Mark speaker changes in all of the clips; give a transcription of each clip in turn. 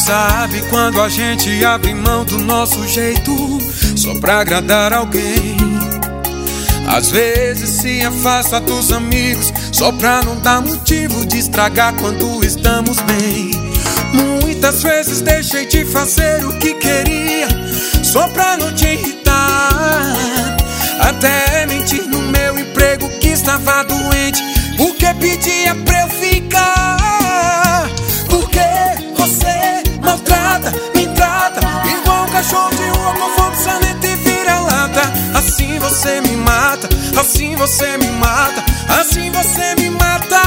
Speaker 1: Sabe quando a gente abre mão do nosso jeito só pra agradar alguém? Às vezes se afasta dos amigos só pra não dar motivo de estragar quando estamos bem. Muitas vezes deixei de fazer o que queria só pra não te irritar. Até mentir no meu emprego que estava doente porque pedia pra eu ficar. Porque você maltrata, me trata igual um cachorro de rua com fome, saneta e vira-lata. Assim você me mata, assim você me mata, assim você me mata.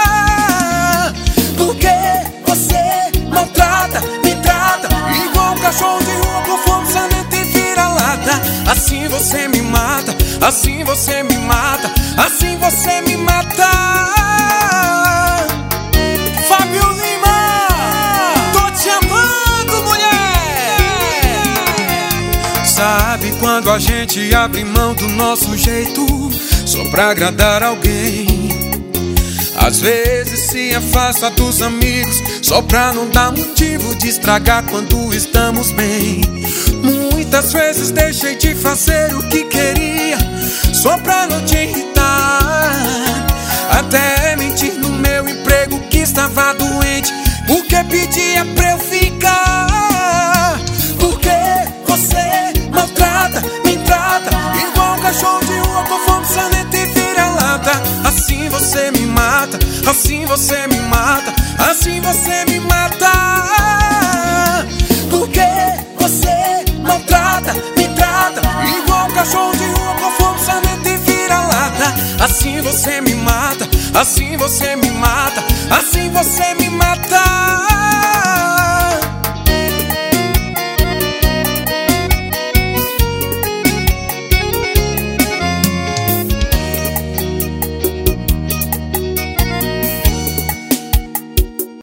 Speaker 1: Porque você maltrata, me trata igual um cachorro de rua com fome, saneta e vira-lata. Assim você me mata, assim você me mata, assim você me mata. Fábio Lima, tô te amando, mulher. Sabe quando a gente abre mão do nosso jeito só pra agradar alguém? Às vezes se afasta dos amigos só pra não dar motivo de estragar quando estamos bem. Muitas vezes deixei de fazer o que queria só pra não te irritar. Até mentir no meu emprego que estava doente porque pedia pra eu ficar. Porque você maltrata, me trata igual um cachorro de rua com fome, saneta e vira-lata. Assim você me mata, assim você me mata, assim você me mata. Porque você maltrata, me trata igual um cachorro de rua com fome, saneta e vira-lata. Assim você me mata, assim você me mata, assim você me mata.